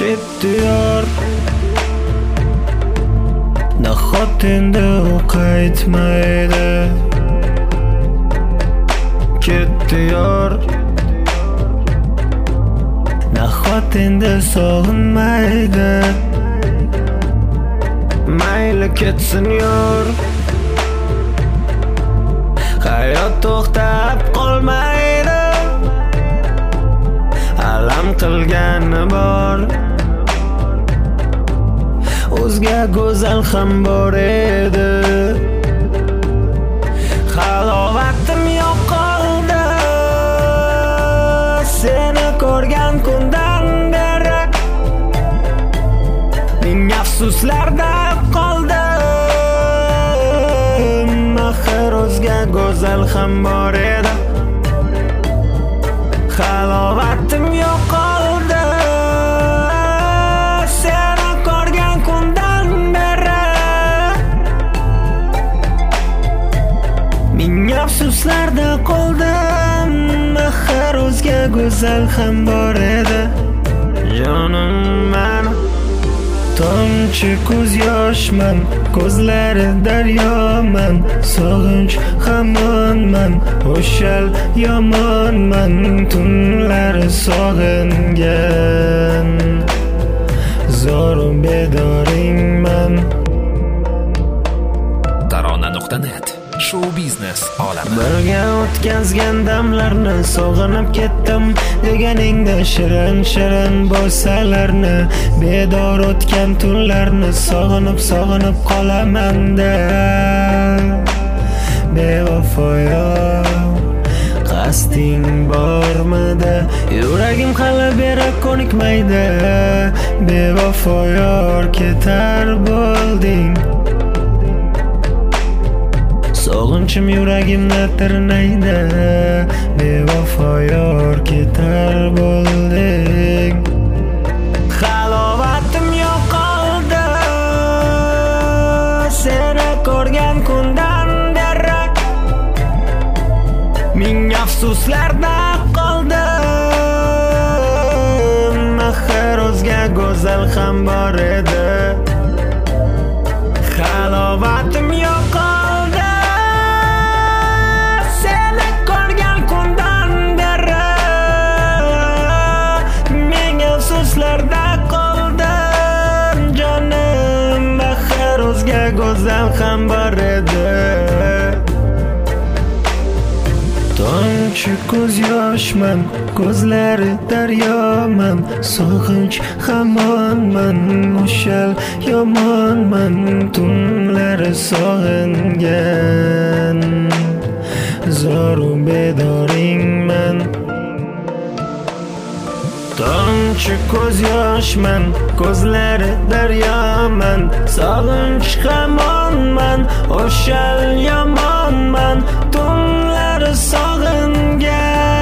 Ketdiyor nahot endi u qaytmaydi. Ketdiyor nahot endi sog'inmaydi. Mayli ketsin yor, hayot to'xtab qolmaydi. Alam qilgani bor, o'zga go'zal ham bor edi. Halovatim yo'qoldi seni ko'rgan kundan beri. Ming afsuslarda qoldim, axir o'zga go'zal ham bor edi. Halovatim yo'qoldi seni ko'rgan kundan beri. Ming afsuslarda qoldim, axir o'zga go'zal ham bor edi. Jonim meni tomchi ko'z yoshman, ko'zlari daryoman. Sog'inch hamonman, o'shal yomonman. Tunlari sog'ingan, zoru bedoringman. Tarona.net Show biznes olami. Birga o'tkazgan damlarni sog'inib ketdim. Deganingda shirin bo'lsalarni, bedor o'tgan tunlarni sog'inib qolaman-da. Bevafoyo qasding bormidi? Yuragim hali beri ko'nikmaydi. Bevafoyo ketar bo'lding. Sog'inchim yuragimni tirnaydi. Bevafoyo ketar bo'lding. Halovatim yo'qoldi seni ko'rgan kundan beri. Ming afsuslarda qoldim, axir o'zga go'zal ham bor edi. Halovatim yo'qoldi seni ko'rgan kundan beri. Ming afsuslarda qoldim jonim, axir o'zga go'zal ham bor edi. Tomchi ko'z yoshman, ko'zlari daryoman. Sog'inch hamonman, o'shal yomonman. Tunlari sog'ingan, zoru bedoringman. Tomchi ko'z yoshman, ko'zlari daryoman. Sog'inch hamonman, o'shal yomonman. Tunlari sog'ingan,